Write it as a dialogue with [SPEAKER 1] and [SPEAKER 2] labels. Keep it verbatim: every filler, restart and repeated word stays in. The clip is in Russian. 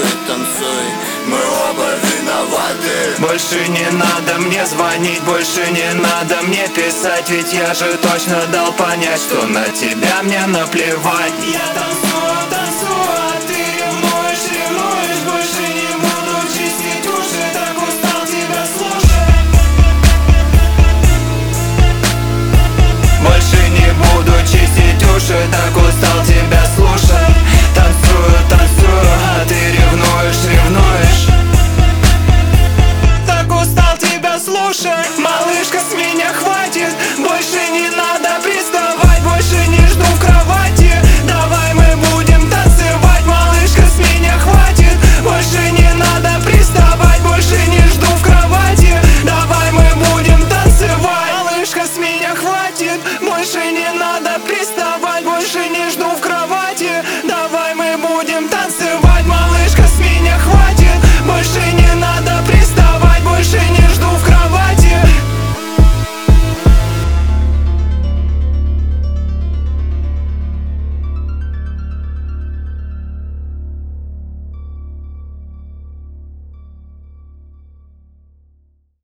[SPEAKER 1] танцуй, танцуй, мы оба виноваты.
[SPEAKER 2] Больше не надо мне звонить, больше не надо мне писать, ведь я же точно дал понять, что на тебя мне наплевать. Я танцую, танцую.